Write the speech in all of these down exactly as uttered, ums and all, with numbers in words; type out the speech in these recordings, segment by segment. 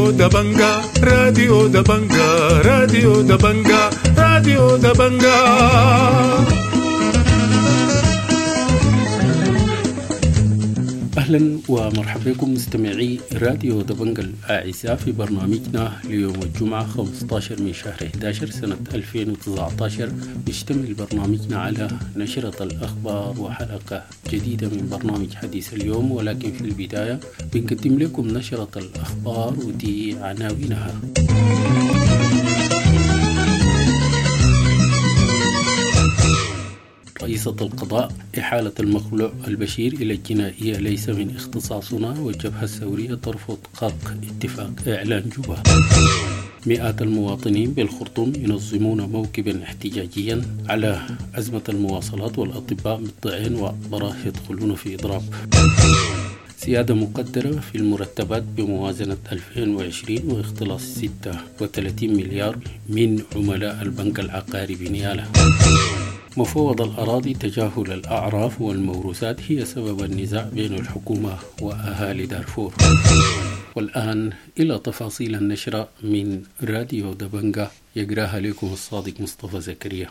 راديو دبنجا راديو دبنجا راديو دبنجا راديو دبنجا. أهلا ومرحبا بكم مستمعي راديو دبنجا الأعزاء في برنامجنا ليوم الجمعة خمسة عشر من شهر أحد عشر سنة ألفين وتسعة عشر. يشتمل برنامجنا على نشرة الأخبار وحلقة جديدة من برنامج حديث اليوم، ولكن في البداية بنقدم لكم نشرة الأخبار ودي عناوينها. رئيسة القضاء: إحالة المخلوع البشير إلى الجنائية ليس من اختصاصنا، والجبهة الثورية ترفض خرق اتفاق إعلان جوبا. مئات المواطنين بالخرطوم ينظمون موكبا احتجاجيا على أزمة المواصلات، والأطباء مطلعين وأخبار يدخلون في إضراب. زيادة مقدرة في المرتبات بموازنة ألفين وعشرين واختلاص ستة وثلاثين مليار من عملاء البنك العقاري بنيالة. مفوض الأراضي: تجاهل الأعراف والموروثات هي سبب النزاع بين الحكومة وأهالي دارفور. والآن إلى تفاصيل النشرة من راديو دبنجا، يقراها لكم الصادق مصطفى زكريا.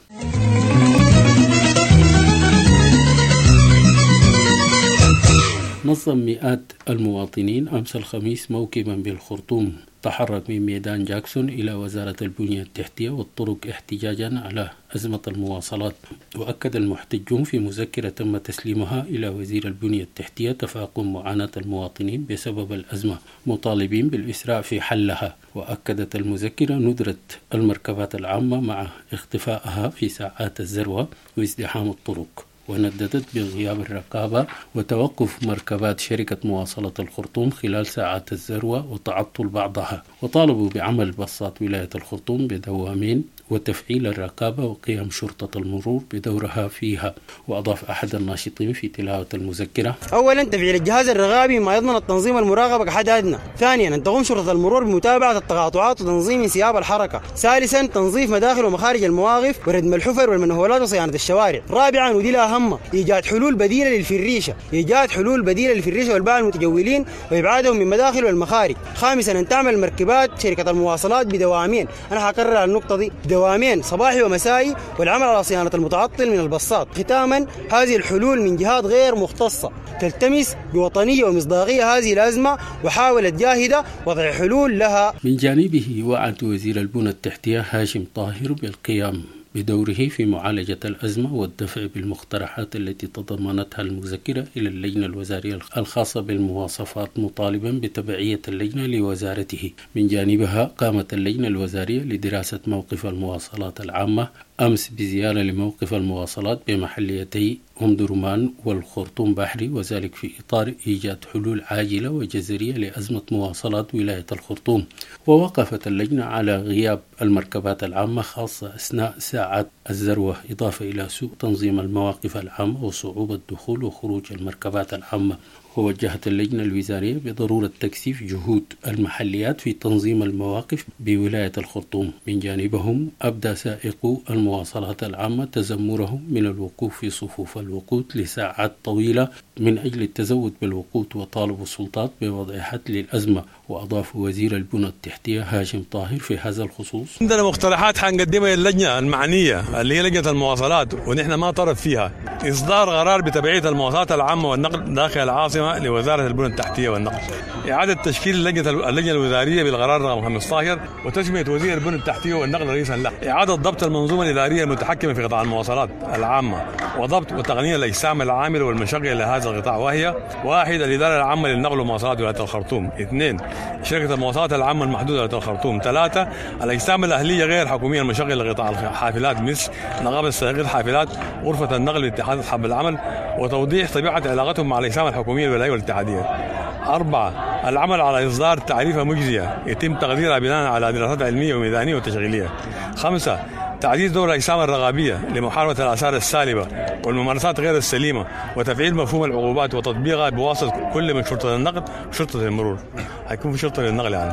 نظم مئات المواطنين أمس الخميس موكبا بالخرطوم، تحرك من ميدان جاكسون إلى وزارة البنية التحتية والطرق احتجاجا على أزمة المواصلات. وأكد المحتجون في مذكرة تم تسليمها إلى وزير البنية التحتية تفاقم معاناة المواطنين بسبب الأزمة، مطالبين بالإسراع في حلها. وأكدت المذكرة ندرة المركبات العامة مع اختفائها في ساعات الذروة وازدحام الطرق، ونددت بغياب الرقابة وتوقف مركبات شركة مواصلة الخرطوم خلال ساعات الذروة وتعطل بعضها. وطالبوا بعمل بساط ولاية الخرطوم بدوامين وتفعيل الرقابة وقيام شرطة المرور بدورها فيها. وأضاف أحد الناشطين في تلاوة المذكرة: أولا تفعيل الجهاز الرقابي ما يضمن التنظيم المراقبة كحد أدنى. ثانيا أن تقوم شرطة المرور بمتابعة التقاطعات وتنظيم انسياب الحركة. ثالثا تنظيف مداخل ومخارج المواقف وردم الحفر والمنهولات وصيانة الشوارع. رابعا ودي الأهم، إيجاد حلول بديلة للفريشة إيجاد حلول بديلة للفريشة والباعة المتجولين وإبعادهم من مداخل والمخارج. خامسا أن تعمل مركبات شركة المواصلات بدوامين، أنا حقرر على النقطة دي، دوامين صباحي ومسائي، والعمل على صيانة المتعطل من البساط. ختاما، هذه الحلول من جهات غير مختصة تلتمس بوطنية ومصداقية هذه الأزمة، وحاولت جاهدة وضع حلول لها. من جانبه وعد وزير البنية التحتية هاشم طاهر بالقيام بدوره في معالجة الأزمة والدفع بالمقترحات التي تضمنتها المذكرة إلى اللجنة الوزارية الخاصة بالمواصفات، مطالبا بتبعية اللجنة لوزارته. من جانبها قامت اللجنة الوزارية لدراسة موقف المواصلات العامة أمس بزيارة لموقف المواصلات بمحليتي أم درمان والخرطوم بحري، وذلك في إطار إيجاد حلول عاجلة وجذرية لأزمة مواصلات ولاية الخرطوم. ووقفت اللجنة على غياب المركبات العامة خاصة أثناء ساعات الذروة، إضافة إلى سوء تنظيم المواقف العامة وصعوبة دخول وخروج المركبات العامة. ووجهت اللجنة الوزارية بضرورة تكثيف جهود المحليات في تنظيم المواقف بولاية الخرطوم. من جانبهم أبدى سائقو المواصلات العامة تذمرهم من الوقوف في صفوف الوقود لساعات طويلة من أجل التزود بالوقود، وطالبوا السلطات بوضع حد للأزمة. وأضاف وزير البنية التحتية هاشم طاهر في هذا الخصوص: عندنا مقترحات حنقدمها للجنة المعنية اللي هي لجنة المواصلات، ونحن ما طرف فيها إصدار قرار بتبعية المواصلات العامة والنقل داخل العاصمة لوزارة البنية التحتية والنقل، إعادة تشكيل اللجنة اللجنة الوزارية بالقرار رقم خمسة عشر، وتسمية وزير البنية التحتية والنقل رئيسا له، إعادة ضبط المنظومة الإدارية المتحكمة في قطاع المواصلات العامة، وضبط وتقنية الأجسام العاملة والمشغلة لهذا القطاع، وهي: واحد الإدارة العامة للنقل والمواصلات ولاية الخرطوم. اثنين شركة المواصلات العامة المحدودة ولاية الخرطوم. ثلاثة الأجسام الأهلية غير حكومية المشغلة لقطاع الحافلات مثل نقابة سائقي الحافلات، غرفة النقل لاتحاد أصحاب العمل، وتوضيح طبيعة علاقتهم مع الأجسام الحكومية الولاية والاتحادية. أربعة العمل على إصدار تعريفة مجزية يتم تقديرها بناء على دراسات علمية وميدانية وتشغيلية. خمسة تعزيز دور الأجسام الرقابية لمحاربة الآثار السالبة والممارسات غير السليمة، وتفعيل مفهوم العقوبات وتطبيقها بواسطة كل من شرطة النقل وشرطة المرور. هيكون في شرطة للنقل يعني.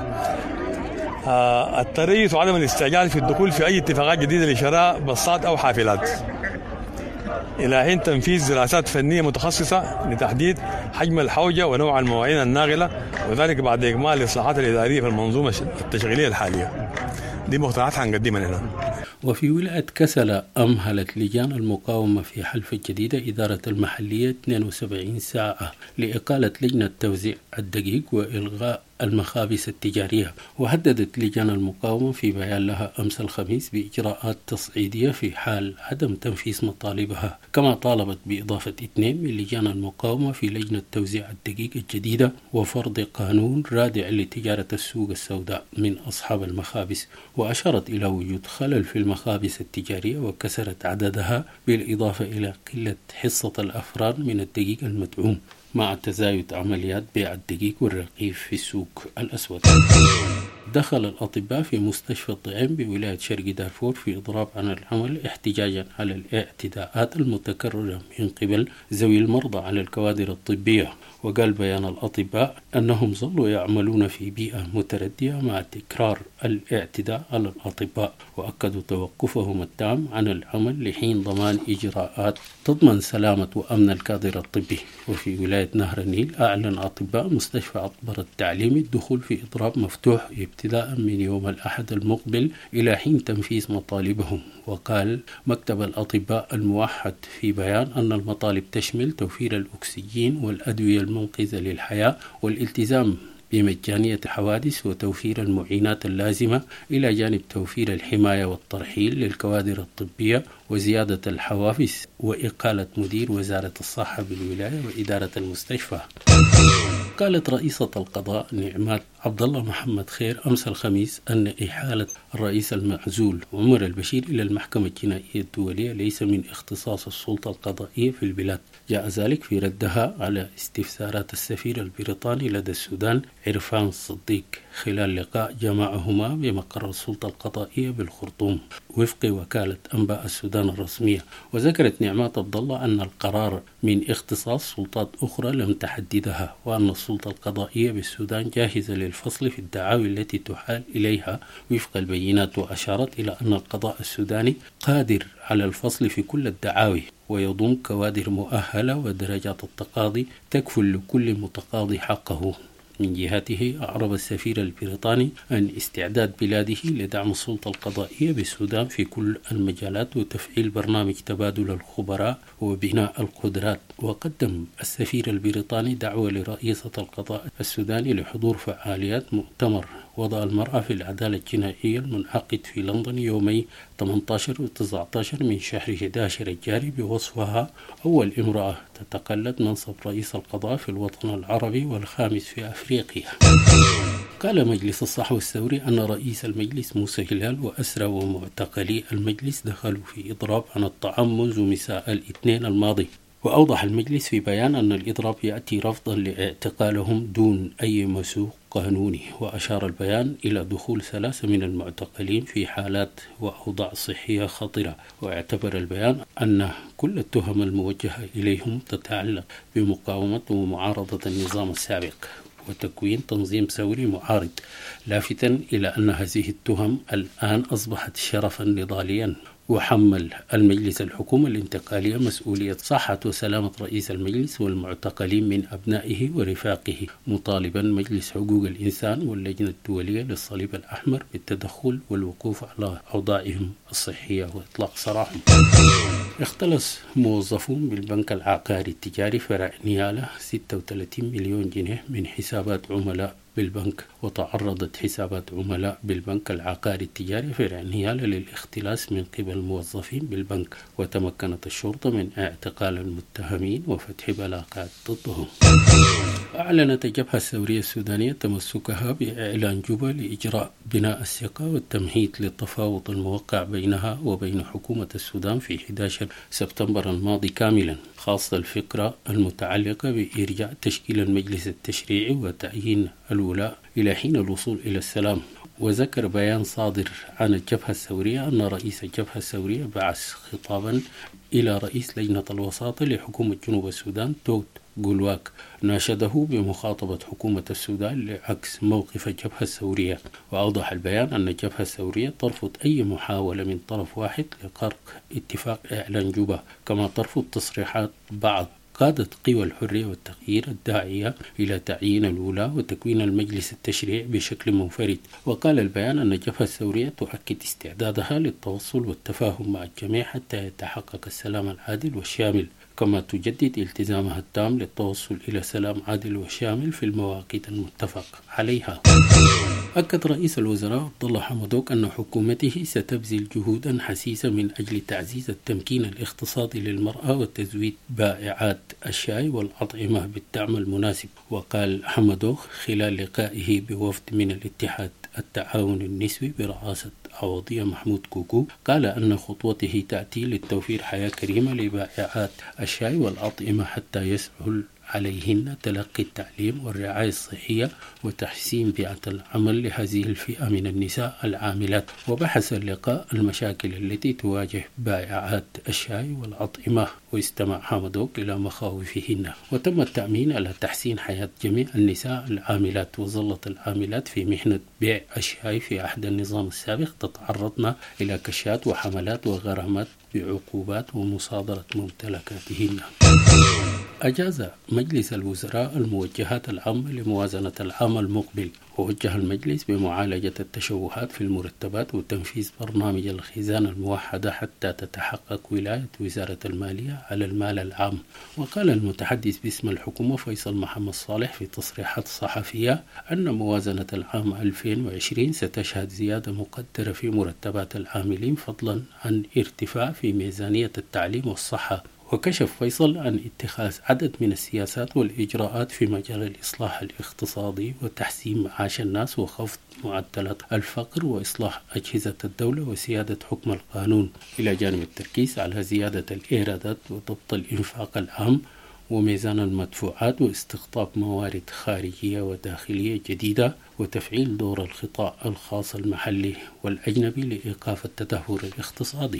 آه التريث وعدم الاستعجال في الدخول في أي اتفاقات جديدة لشراء بساط أو حافلات. إلى حين تنفيذ دراسات فنية متخصصة لتحديد حجم الحوجة ونوع المواعين الناقلة، وذلك بعد إكمال الإصلاحات الإدارية في المنظومة التشغيلية الحالية. دي مقترحات حنقدمها هنا. وفي ولاية كسلة أمهلت لجان المقاومة في حلف الجديدة إدارة المحلية اثنين وسبعين ساعة لإقالة لجنة توزيع الدقيق وإلغاء المخابز التجارية. وهددت لجان المقاومة في بيان لها أمس الخميس بإجراءات تصعيدية في حال عدم تنفيذ مطالبها، كما طالبت بإضافة اثنين من لجان المقاومة في لجنة توزيع الدقيق الجديدة وفرض قانون رادع لتجارة السوق السوداء من أصحاب المخابز. وأشارت إلى وجود خلل في المخابز التجارية وكسرت عددها، بالإضافة إلى قلة حصة الأفراد من الدقيق المدعوم مع تزايد عمليات بيع الدقيق والرغيف في السوق الأسود. دخل الأطباء في مستشفى الضعيم بولاية شرق دارفور في إضراب عن العمل احتجاجا على الاعتداءات المتكررة من قبل ذوي المرضى على الكوادر الطبية. وقال بيان الأطباء أنهم ظلوا يعملون في بيئة متردية مع تكرار الاعتداء على الأطباء، وأكدوا توقفهم التام عن العمل لحين ضمان إجراءات تضمن سلامة وأمن الكادر الطبي. وفي ولاية نهر النيل أعلن أطباء مستشفى عطبر التعليمي الدخول في إضراب مفتوح ابتداء من يوم الأحد المقبل إلى حين تنفيذ مطالبهم. وقال مكتب الأطباء الموحد في بيان أن المطالب تشمل توفير الأكسجين والأدوية المنقذة للحياة والالتزام بمجانية الحوادث وتوفير المعينات اللازمة، إلى جانب توفير الحماية والترحيل للكوادر الطبية وزيادة الحوافز وإقالة مدير وزارة الصحة بالولاية وإدارة المستشفى. قالت رئيسة القضاء نعمات عبد الله محمد خير أمس الخميس أن إحالة الرئيس المعزول عمر البشير إلى المحكمة الجنائية الدولية ليس من اختصاص السلطة القضائية في البلاد. جاء ذلك في ردها على استفسارات السفير البريطاني لدى السودان عرفان الصديق خلال لقاء جمعهما بمقر السلطة القضائية بالخرطوم وفق وكالة أنباء السودان الرسمية. وذكرت نعمات عبد الله أن القرار من اختصاص سلطات أخرى لم تحددها، وأن السلطة القضائية بالسودان جاهزة للفصل في الدعاوي التي تحال إليها وفق البينات. وأشارت إلى أن القضاء السوداني قادر على الفصل في كل الدعاوي ويضم كوادر مؤهلة ودرجات التقاضي تكفل لكل متقاضي حقه. من جهته أعرب السفير البريطاني عن استعداد بلاده لدعم السلطة القضائية بالسودان في كل المجالات وتفعيل برنامج تبادل الخبراء وبناء القدرات. وقدم السفير البريطاني دعوة لرئيسة القضاء السوداني لحضور فعاليات مؤتمر وضع المرأة في العدالة الجنائية المنعقد في لندن يومي ثمانية عشر و تسعة عشر من شهر أحد عشر الجاري بوصفها أول امرأة تتقلد منصب رئيس القضاء في الوطن العربي والخامس في أفريقيا. قال مجلس الصحو الثوري أن رئيس المجلس موسى هلال وأسرى ومعتقلي المجلس دخلوا في إضراب عن الطعام منذ مساء الاثنين الماضي. وأوضح المجلس في بيان أن الإضراب يأتي رفضا لاعتقالهم دون أي مسوق قانوني. وأشار البيان إلى دخول ثلاثة من المعتقلين في حالات وأوضاع صحية خطرة. واعتبر البيان أن كل التهم الموجهة إليهم تتعلق بمقاومة ومعارضة النظام السابق وتكوين تنظيم ثوري معارض، لافتا إلى أن هذه التهم الآن أصبحت شرفا نضاليا. وحمل المجلس الحكومة الانتقالية مسؤولية صحة وسلامة رئيس المجلس والمعتقلين من أبنائه ورفاقه، مطالبا مجلس حقوق الإنسان واللجنة الدولية للصليب الأحمر بالتدخل والوقوف على أوضاعهم الصحية وإطلاق سراحهم. اختلس موظفون بالبنك العقاري التجاري فرع نيالة ستة وثلاثين مليون جنيه من حسابات عملاء بالبنك. وتعرضت حسابات عملاء بالبنك العقاري التجاري فرع نيالة للاختلاس من قبل موظفين بالبنك، وتمكنت الشرطة من اعتقال المتهمين وفتح بلاغات ضدهم. أعلنت الجبهة الثورية السودانية تمسكها بإعلان جوبا لإجراء بناء الثقة والتمهيد للتفاوض الموقع بينها وبين حكومة السودان في أحد عشر سبتمبر الماضي كاملا، خاصة الفكرة المتعلقة بإرجاع تشكيل المجلس التشريعي وتعيين الولاء إلى حين الوصول إلى السلام. وذكر بيان صادر عن الجبهة الثورية أن رئيس الجبهة الثورية بعث خطابا إلى رئيس لجنة الوساطة لحكومة جنوب السودان توت جولواك ناشده بمخاطبة حكومة السودان لعكس موقف الجبهة الثورية. وأوضح البيان أن الجبهة الثورية ترفض أي محاولة من طرف واحد لغرق اتفاق إعلان جوبا، كما ترفض تصريحات بعض قادة قوى الحرية والتغيير الداعية إلى تعيين الولاة وتكوين المجلس التشريعي بشكل منفرد. وقال البيان أن الجبهة الثورية تؤكد استعدادها للتوصل والتفاهم مع الجميع حتى يتحقق السلام العادل والشامل، كما تجدد التزامها التام للتوصل إلى سلام عادل وشامل في المواقيت المتفق عليها. أكد رئيس الوزراء عبد الله حمدوك أن حكومته ستبذل جهودا حسيسة من أجل تعزيز التمكين الاقتصادي للمرأة وتزويد بائعات الشاي والأطعمة بالدعم المناسب. وقال حمدوك خلال لقائه بوفد من الاتحاد التعاون النسوي برئاسة عوضية محمود كوكو، قال أن خطوته تأتي للتوفير حياة كريمة لبائعات الشاي والأطعمة حتى يسهل عليهن تلقي التعليم والرعاية الصحية وتحسين بيئة العمل لهذه الفئة من النساء العاملات. وبحث اللقاء المشاكل التي تواجه بائعات الشاي والأطعمة، واستمع حمدوك إلى مخاوفهن. وتم التأمين على تحسين حياة جميع النساء العاملات. وظلت العاملات في محنة بيع الشاي في عهد النظام السابق تتعرضن إلى كشات وحملات وغرامات بعقوبات ومصادرة ممتلكاتهن. أجاز مجلس الوزراء الموجهات العامة لموازنة العام المقبل، ووجه المجلس بمعالجة التشوهات في المرتبات وتنفيذ برنامج الخزانة الموحدة حتى تتحقق ولاية وزارة المالية على المال العام. وقال المتحدث باسم الحكومة فيصل محمد صالح في تصريحات صحفية أن موازنة العام ألفين وعشرين ستشهد زيادة مقدرة في مرتبات العاملين فضلا عن ارتفاع في ميزانية التعليم والصحة. وكشف فيصل عن اتخاذ عدد من السياسات والإجراءات في مجال الإصلاح الاقتصادي وتحسين معاش الناس وخفض معدلات الفقر وإصلاح أجهزة الدولة وسيادة حكم القانون، إلى جانب التركيز على زيادة الإيرادات وضبط الإنفاق العام وميزان المدفوعات واستقطاب موارد خارجية وداخلية جديدة وتفعيل دور القطاع الخاص المحلي والأجنبي لإيقاف التدهور الاقتصادي.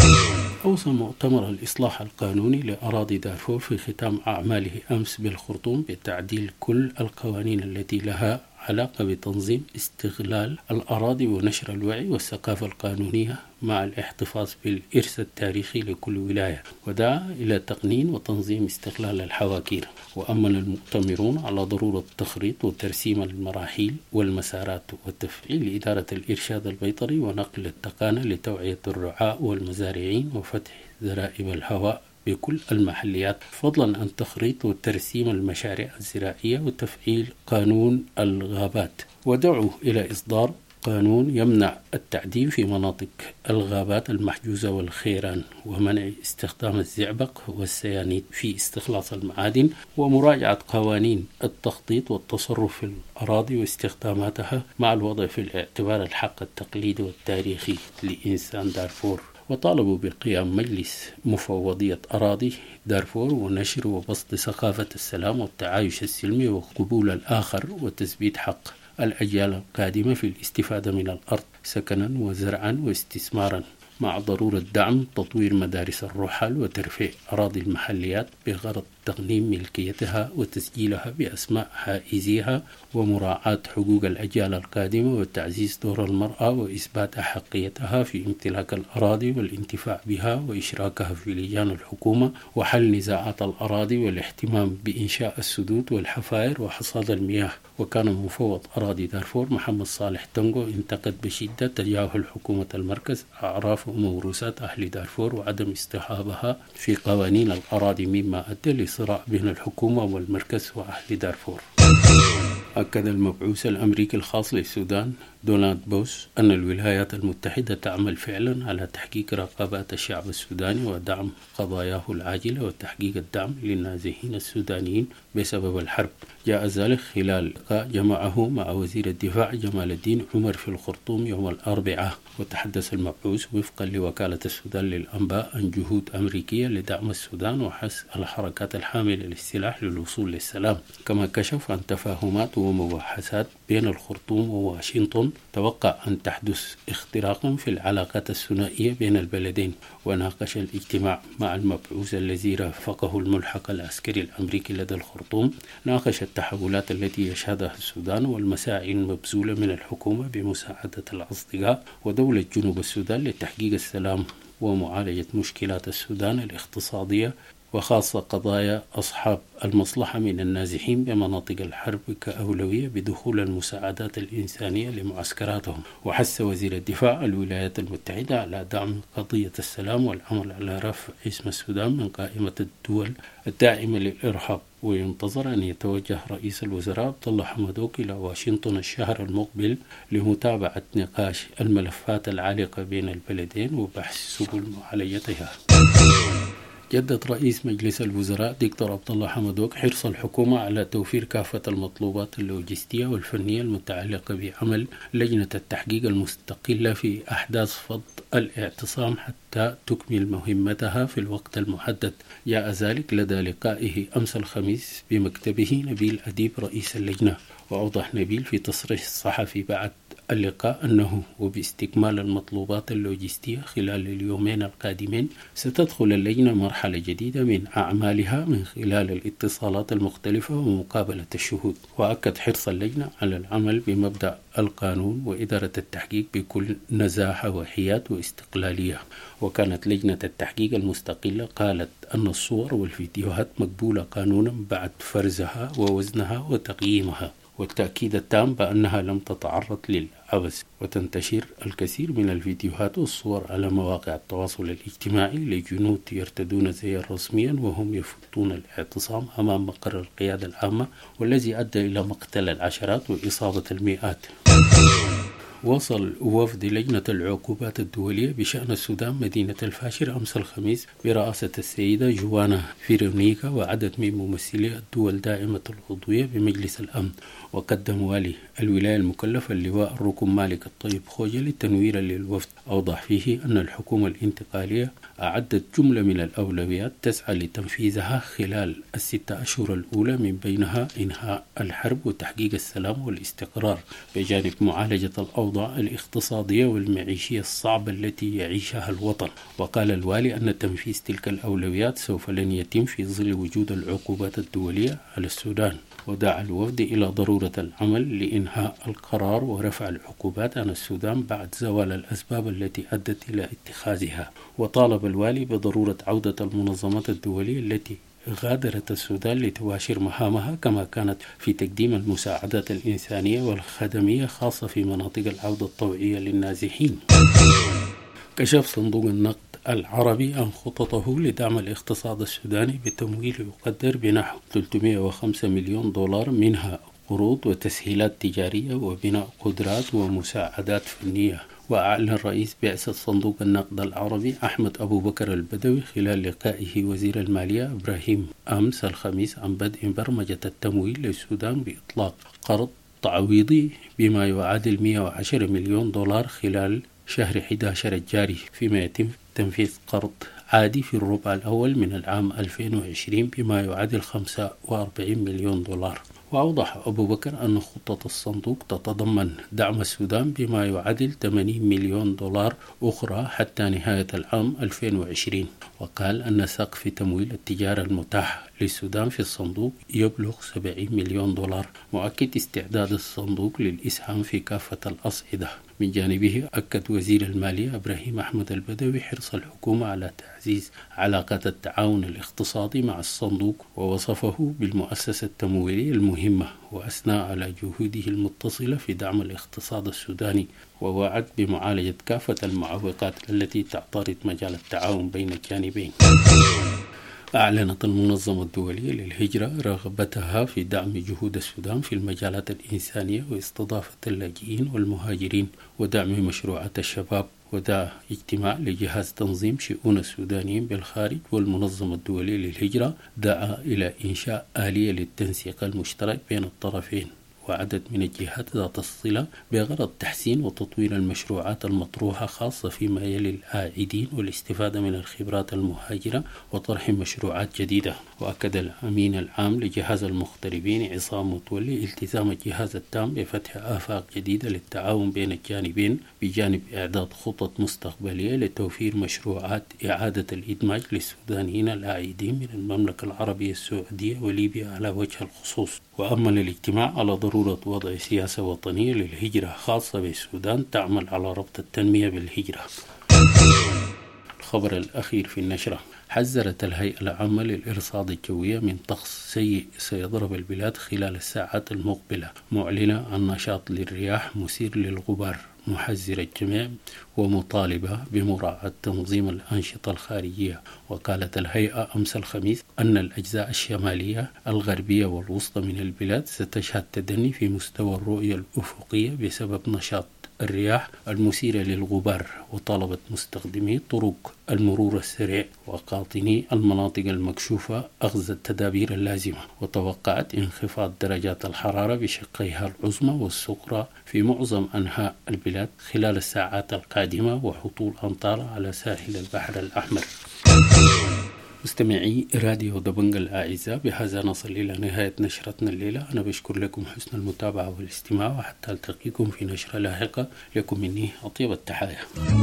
أوصى مؤتمر الإصلاح القانوني لأراضي دارفور في ختام أعماله أمس بالخرطوم بتعديل كل القوانين التي لها علاقة بتنظيم استغلال الأراضي ونشر الوعي والثقافة القانونية مع الاحتفاظ بالإرث التاريخي لكل ولاية، ودعا إلى تقنين وتنظيم استغلال الحواكير. وأمن المؤتمرون على ضرورة تخريط وترسيم المراحيل والمسارات وتفعيل إدارة الإرشاد البيطري ونقل التقانة لتوعية الرعاة والمزارعين وفتح ذرائب الهواء بكل المحليات، فضلا عن تخريط وترسيم المشاريع الزراعية وتفعيل قانون الغابات. ودعوا إلى إصدار قانون يمنع التعدين في مناطق الغابات المحجوزة والخيران، ومنع استخدام الزئبق والسيانيد في استخلاص المعادن، ومراجعة قوانين التخطيط والتصرف في الأراضي واستخداماتها مع الوضع في الاعتبار الحق التقليدي والتاريخي لإنسان دارفور. وطالبوا بقيام مجلس مفوضية أراضي دارفور ونشر وبسط ثقافة السلام والتعايش السلمي وقبول الآخر وتثبيت حق الأجيال القادمة في الاستفادة من الأرض سكنا وزرعا واستثمارا، مع ضرورة دعم تطوير مدارس الرحل وترفيع أراضي المحليات بغرض تقنين ملكيتها وتسجيلها بأسماء حائزيها، ومراعاة حقوق الأجيال القادمة وتعزيز دور المرأة وإثبات أحقيتها في امتلاك الأراضي والانتفاع بها وإشراكها في لجان الحكومة، وحل نزاعات الأراضي والاهتمام بإنشاء السدود والحفائر وحصاد المياه. وكان مفوض أراضي دارفور محمد صالح تنغو انتقد بشدة تجاهل حكومة المركز أعراف وموروثات أهل دارفور وعدم اصطحابها في قوانين الأراضي، مما أدى لصراع بين الحكومة والمركز وأهل دارفور. أكد المبعوث الأمريكي الخاص للسودان دونالد بوش أن الولايات المتحدة تعمل فعلا على تحقيق رغبات الشعب السوداني ودعم قضاياه العاجلة وتحقيق الدعم للنازحين السودانيين بسبب الحرب. جاء ذلك خلال لقاء جمعه مع وزير الدفاع جمال الدين عمر في الخرطوم يوم الأربعاء. وتحدث المبعوث وفقا لوكالة السودان للأنباء عن جهود أمريكية لدعم السودان وحث الحركات الحاملة للسلاح للوصول للسلام، كما كشف عن تفاهمات ومباحثات بين الخرطوم وواشنطن الخرطوم توقع أن تحدث اختراق في العلاقات الثنائية بين البلدين. وناقش الاجتماع مع المبعوث الذي رافقه الملحق العسكري الأمريكي لدى الخرطوم ناقش التحولات التي يشهدها السودان والمساعي المبذولة من الحكومة بمساعدة الأصدقاء ودولة جنوب السودان لتحقيق السلام ومعالجة مشكلات السودان الاقتصادية، وخاصة قضايا أصحاب المصلحة من النازحين بمناطق الحرب كأولوية بدخول المساعدات الإنسانية لمعسكراتهم. وحث وزير الدفاع الولايات المتحدة على دعم قضية السلام والعمل على رفع اسم السودان من قائمة الدول الداعمة للإرهاب. وينتظر أن يتوجه رئيس الوزراء عبد الله حمدوك إلى واشنطن الشهر المقبل لمتابعة نقاش الملفات العالقة بين البلدين وبحث سبل معالجتها. جدد رئيس مجلس الوزراء دكتور عبد الله حمدوك حرص الحكومة على توفير كافة المطلوبات اللوجستية والفنية المتعلقة بعمل لجنة التحقيق المستقلة في أحداث فض الاعتصام حتى تكمل مهمتها في الوقت المحدد. جاء ذلك لدى لقائه أمس الخميس بمكتبه نبيل أديب رئيس اللجنة. وأوضح نبيل في تصريح صحفي بعد اللقاء أنه وباستكمال المطلوبات اللوجستية خلال اليومين القادمين ستدخل اللجنة مرحلة جديدة من أعمالها من خلال الاتصالات المختلفة ومقابلة الشهود. وأكد حرص اللجنة على العمل بمبدأ القانون وإدارة التحقيق بكل نزاهة وحياد واستقلالية. وكانت لجنة التحقيق المستقلة قالت أن الصور والفيديوهات مقبولة قانونا بعد فرزها ووزنها وتقييمها، والتأكيد التام بأنها لم تتعرض للعبث. وتنتشر الكثير من الفيديوهات والصور على مواقع التواصل الاجتماعي لجنود يرتدون زيا رسميا وهم يفضون الاعتصام أمام مقر القيادة العامة، والذي أدى إلى مقتل العشرات وإصابة المئات. وصل وفد لجنة العقوبات الدولية بشأن السودان مدينة الفاشر أمس الخميس برئاسة السيدة جوانا فيرونيكا وعدد من ممثلي الدول دائمة العضوية بمجلس الأمن. وقدم والي الولاية المكلف اللواء الركن مالك الطيب خوجلي تنويرا للوفد أوضح فيه أن الحكومة الانتقالية أعدت جملة من الأولويات تسعى لتنفيذها خلال الستة أشهر الأولى، من بينها إنهاء الحرب وتحقيق السلام والاستقرار بجانب معالجة الأوضاع الاقتصادية والمعيشية الصعبة التي يعيشها الوطن. وقال الوالي أن تنفيذ تلك الأولويات سوف لن يتم في ظل وجود العقوبات الدولية على السودان. ودعا الوفد إلى ضرورة العمل لإنهاء القرار ورفع العقوبات عن السودان بعد زوال الأسباب التي أدت إلى اتخاذها. وطالب الوالي بضرورة عودة المنظمات الدولية التي غادرت السودان لتباشر مهامها، كما كانت في تقديم المساعدات الإنسانية والخدمية خاصة في مناطق العودة الطوعية للنازحين. كشف صندوق النقد العربي عن خططه لدعم الاقتصاد السوداني بتمويل يقدر بنحو ثلاثمئة وخمسة مليون دولار، منها قروض وتسهيلات تجارية وبناء قدرات ومساعدات فنية. وأعلن رئيس بعثة صندوق النقد العربي أحمد أبو بكر البدوي خلال لقائه وزير المالية إبراهيم أمس الخميس عن بدء برمجة التمويل للسودان بإطلاق قرض تعويضي بما يعادل مئة وعشرة مليون دولار خلال شهر أحد عشر الجاري، فيما يتم تنفيذ قرض عادي في الربع الأول من العام ألفين وعشرين بما يعادل خمسة وأربعين مليون دولار. وأوضح أبو بكر أن خطة الصندوق تتضمن دعم السودان بما يعادل ثمانين مليون دولار أخرى حتى نهاية العام ألفين وعشرين. وقال أن سقف تمويل التجارة المتاح للسودان في الصندوق يبلغ سبعين مليون دولار، مؤكد استعداد الصندوق للإسهام في كافة الأصعدة. من جانبه أكد وزير المالية إبراهيم أحمد البدوي حرص الحكومة على تعزيز علاقات التعاون الاقتصادي مع الصندوق، ووصفه بالمؤسسة التمويلية المهمة، وأثنى على جهوده المتصلة في دعم الاقتصاد السوداني، ووعد بمعالجة كافة المعوقات التي تعترض مجال التعاون بين الجانبين. أعلنت المنظمة الدولية للهجرة رغبتها في دعم جهود السودان في المجالات الإنسانية واستضافة اللاجئين والمهاجرين ودعم مشروعات الشباب. وده اجتماع لجهاز تنظيم شؤون السودانيين بالخارج والمنظمة الدولية للهجرة دعا إلى إنشاء آلية للتنسيق المشترك بين الطرفين. وعدد من الجهات ذات الصلة بغرض تحسين وتطوير المشروعات المطروحة، خاصة فيما يلي العائدين والاستفادة من الخبرات المهاجرة وطرح مشروعات جديدة. وأكد الأمين العام لجهاز المغتربين عصام متولي التزام الجهاز التام بفتح آفاق جديدة للتعاون بين الجانبين بجانب إعداد خطط مستقبلية لتوفير مشروعات إعادة الإدماج للسودانيين العائدين من المملكة العربية السعودية وليبيا على وجه الخصوص. وأمن الاجتماع على ضرورة وضع سياسة وطنية للهجرة خاصة بالسودان تعمل على ربط التنمية بالهجرة. الخبر الأخير في النشرة: حذرت الهيئة العامة للإرصاد الجوية من طقس سيء سيضرب البلاد خلال الساعات المقبلة، معلنة عن نشاط للرياح مثير للغبار، محذرة الجميع ومطالبة بمراعاة تنظيم الأنشطة الخارجية. وقالت الهيئة أمس الخميس أن الأجزاء الشمالية الغربية والوسطى من البلاد ستشهد تدني في مستوى الرؤية الأفقية بسبب نشاط الرياح المثيرة للغبار، وطالبت مستخدمي طرق المرور السريع وقاطني المناطق المكشوفة أخذ التدابير اللازمة. وتوقعت انخفاض درجات الحرارة بشقيها العظمى والصغرى في معظم أنحاء البلاد خلال الساعات القادمة، وهطول أمطار على ساحل البحر الأحمر. مستمعي راديو دبنج الأعزاء، بهذا نصل إلى نهاية نشرتنا الليلة. أنا بشكر لكم حسن المتابعة والاستماع، وحتى ألتقيكم في نشرة لاحقة. لكم مني أطيب التحايا.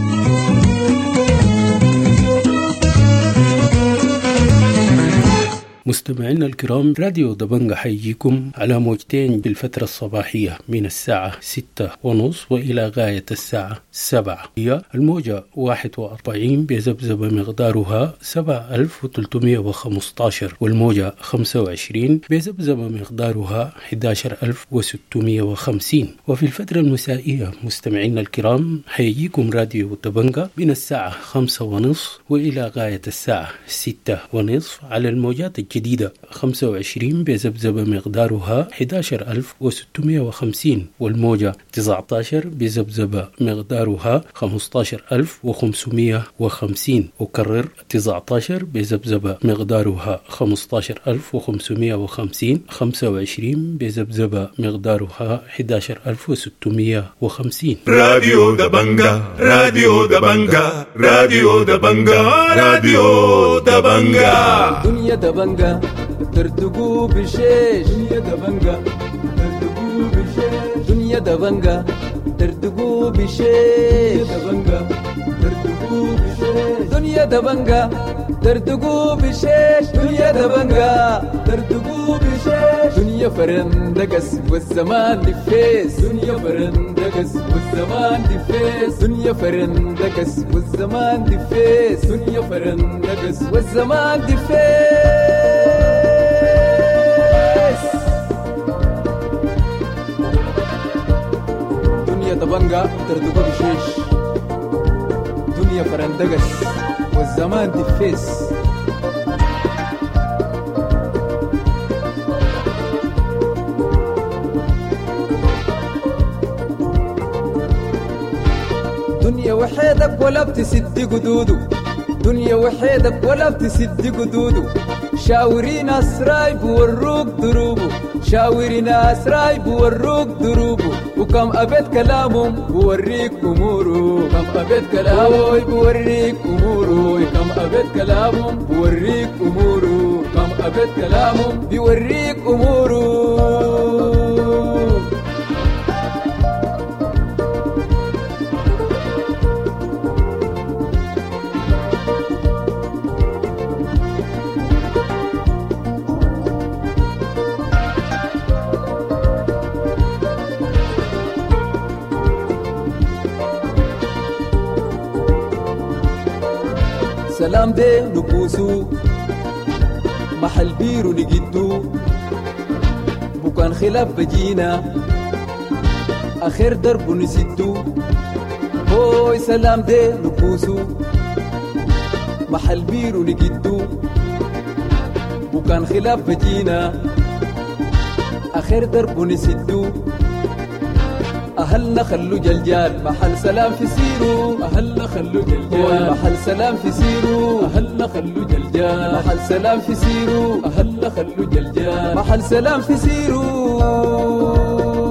مستمعينا الكرام، راديو دبنج حيجيكم على موجتين بالفترة الصباحية من الساعة ستة ونص وإلى غاية الساعة سبعة. هي الموجة واحد وأربعين بذبذبة مقدارها سبعة آلاف وثلاثمائة وخمسة عشر، والموجة خمسة وعشرين بذبذبة مقدارها أحد عشر ألف وستمائة وخمسين. وفي الفترة المسائية مستمعينا الكرام حيجيكم راديو دبنج من الساعة خمسة ونصف وإلى غاية الساعة ستة ونصف على الموجات الجديدة خمسة وعشرين بذبذبة مقدارها أحد عشر ألف وستمائة وخمسين، والموجة تسعة عشر بذبذبة مقدارها خمسة عشر ألف وخمسمائة وخمسين. أكرر تسعة عشر بذبذبة مقدارها خمسة عشر ألف وخمسمائة وخمسين، خمسة وعشرين بذبذبة مقدارها أحد عشر ألف وستمائة وخمسين. راديو دبنجا راديو دبنجا راديو دبنجا راديو دبنجا دنيا دبنجا ترتقو بالشيش. دنيا دبنجا ترتقو بالشيش. دنيا دبنجا ترتقو بالشيش. دبنجا ترتقو بالشيش. دنيا دبنجا ترتقو بالشيش. دنيا دبنجا ترتقو بالشيش. دنيا فرندقس والزمان دفيس. دنيا فرندقس والزمان دفيس. دنيا فرندقس والزمان دفيس. دنيا فرندقس والزمان دفيس. دنيا دبنجا ترتقو بالشيش. دنيا فرندقس والزمان دفيس. دنيا وحيدك ولا بتسد قدودو. دنيا وحيدك ولا بتسد قدودو. شاورين أسراي بوروك دروبو. شاورين أسراي بوروك دروبو. وكم أبد كلامهم بوريك أمورو. كم أبد كلامهم بوريك أمورو. كم أبد كلامهم بوريك أمورو. كم أبد كلامهم بوريك أمورو. سلام دي نبوسو محل بيرو نجدو. بكان خلاف بجينا آخر درب نسدو. هوي سلام دي نبوسو محل بيرو نجدو. بكان خلاف بجينا آخر درب نسدو. أهلنا خلو جلجال محل سلام في سيرو. أهلنا خلو جلجال محل سلام في سيرو. أهلنا خلو جلجال محل سلام في سيرو. أهلنا خلو جلجال محل سلام في سيرو.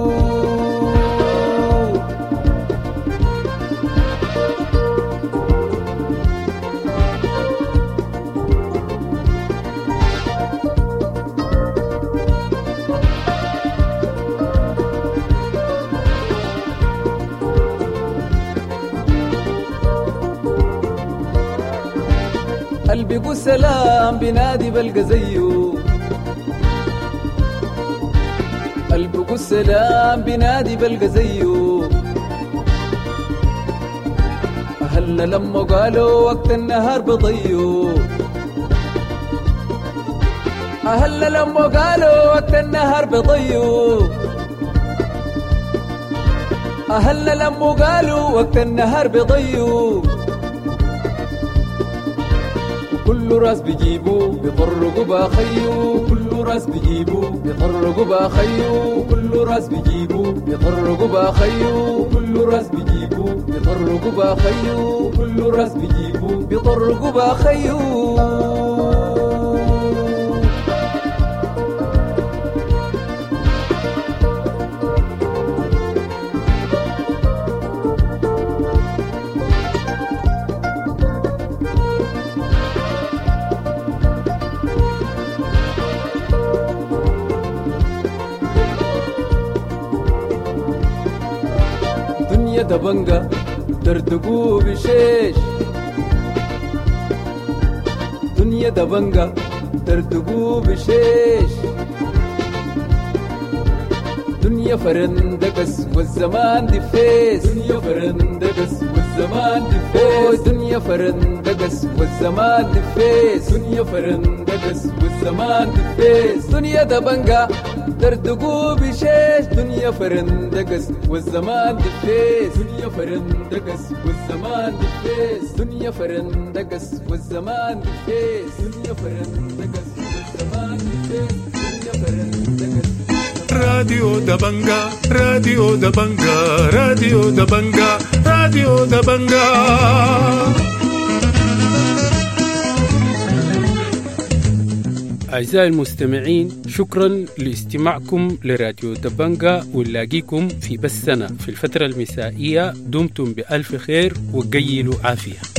السلام بنادي بلقى زيه، البقوا السلام بنادي بلقى زيه. أهلنا لما قالوا وقت النهار بضيوا، أهلنا لما قالوا وقت النهار بضيوا، أهلنا لما قالوا وقت النهار بضيوا. وكل راس بيجيبوا بيطرقوا باخيو، كل راس بيجيبوا بيطرقوا باخيو، كل راس بيجيبوا بيطرقوا باخيو، كل راس بيجيبوا بيطرقوا باخيو، كل راس بيجيبوا بيطرقوا باخيو. دنيا دبنجة تردقوا بشيش، دنيا دبنجة تردقوا بشيش. دنيا فرندقس والزمان دفيس، دنيا فرندقس والزمان دفيس، دنيا فرندقس والزمان دفيس، دنيا فرندقس والزمان دفيس. دنيا دبنجة تردقوا بشيش، دنيا فرندقس والزمان دفيس، دنيا فرندقس والزمان دفيس، دنيا فرندقس والزمان دفيس، دنيا فرندقس والزمان دفيس، دنيا فرندقس. راديو دبنجا راديو دبنجا راديو دبنجا راديو دبنجا. أعزائي المستمعين، شكرا لاستماعكم لراديو دبنجا، ونلاقيكم في بثنا في الفترة المسائية. دمتم بألف خير وقيلوا عافية.